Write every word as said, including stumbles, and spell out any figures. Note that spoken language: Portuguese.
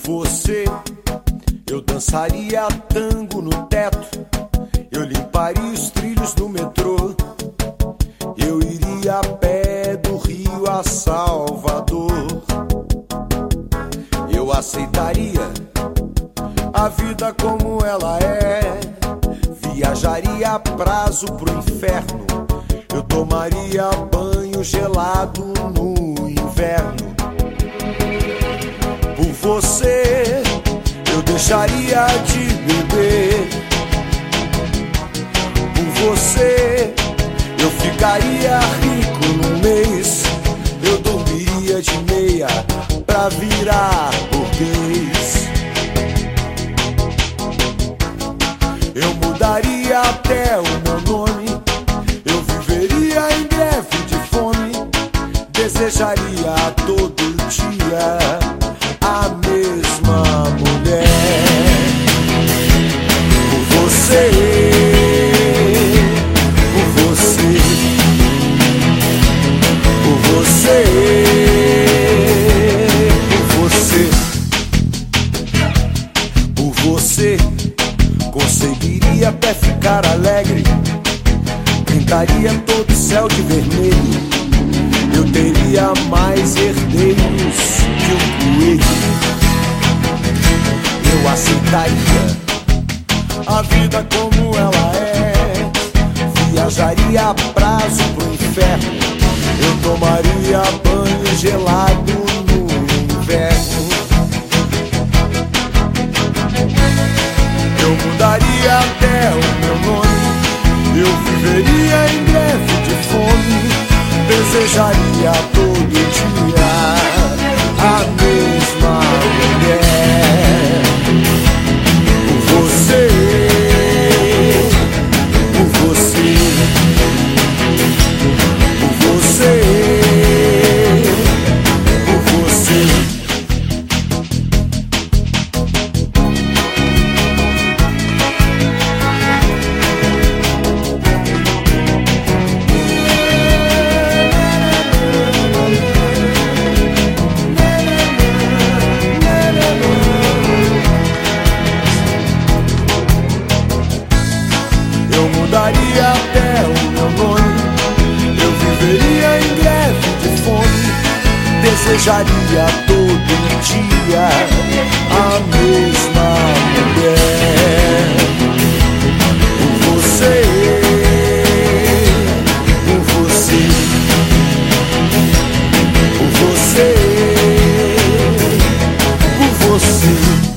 você, eu dançaria tango no teto, eu limparia os trilhos do metrô, eu iria a pé do Rio a Salvador. Eu aceitaria a vida como ela é, viajaria a prazo pro inferno, eu tomaria banho gelado no inverno. Por você, eu deixaria de beber. Por você, eu ficaria rico num mês. Eu dormiria de meia pra virar burguês. Eu mudaria até o meu nome. Eu viveria em greve de fome. Desejaria todo dia a mesma mulher. Por você, por você, por você, por você, por você, conseguiria até ficar alegre, pintaria todo o céu de vermelho, eu teria mais herdeiros que um coelho. Eu aceitaria a vida como ela é, viajaria a prazo pro inferno, eu tomaria banho gelado no inverno. Eu mudaria até o meu nome, eu viveria em greve de fome, desejaria todo dia a mesma mulher. Por você, por você, por você, por você. Eu mudaria até o meu nome, eu viveria em greve de fome, desejaria todo dia a mesma mulher. Por você, por você, por você, por você.